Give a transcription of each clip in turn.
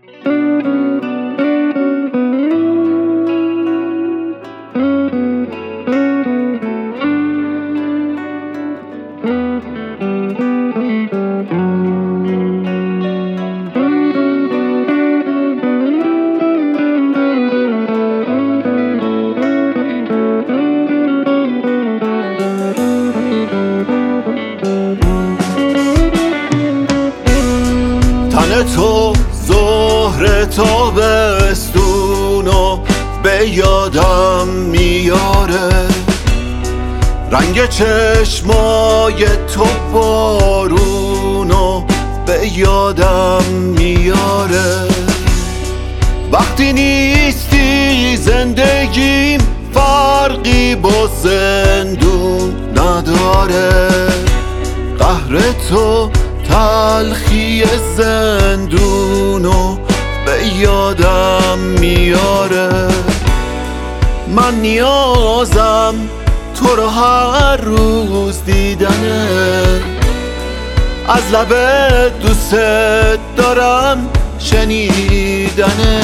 تو ظهر تابستونو به یادم میاره، رنگ چشمای تو بارونو به یادم میاره. وقتی نیستی زندگیم فرقی با زندون نداره، قهر تو تلخی زندونو به یادم میاره. من نیازم تو رو هر روز دیدنه، از لبت دوست دارم شنیدنه.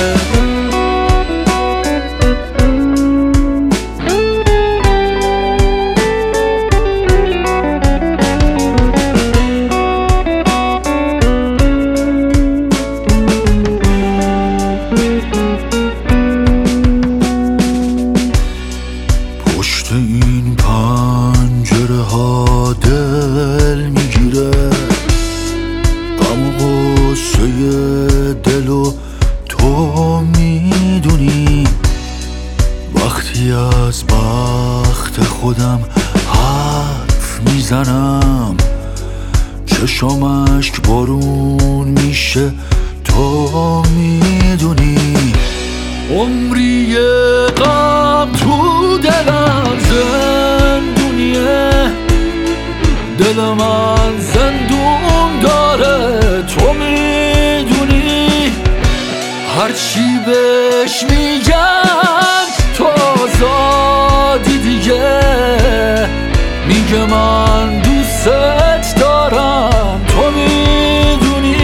پشت این پنجره ها دل میگیره، غم و غصه دلو تو میدونی. وقتی از بخت خودم حرف میزنم، چشام اشک بارون میشه تو میدونی. عمری غم تو دلم زندونیه، دل من زندون داره تو میدونی. هرچی بهش میگن تو آزادی دیگه، میگه من دوست دارم تو میدونی.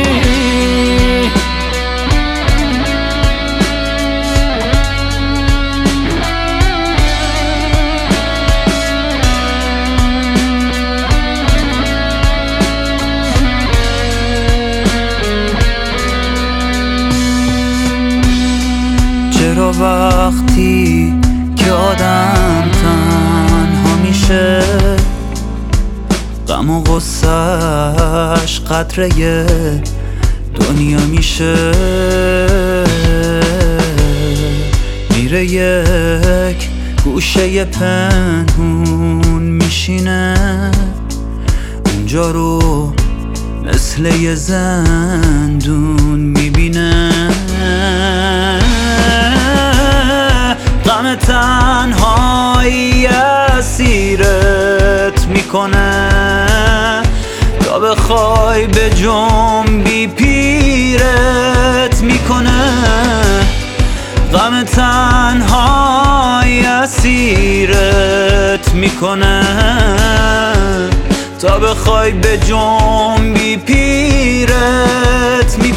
چرا وقتی که آدم تنها میشه، غم و غصه‌اش قطره دنیا میشه. میره یک گوشه پنهون میشینه، اونجا رو مثل یه زندون میبینه. غم تنهایی اسیرت میکنه، تا بخوای به جنبی پیرت میکنه. غم تنهایی اسیرت میکنه، تا بخوای به جنبی پیرت میکنه.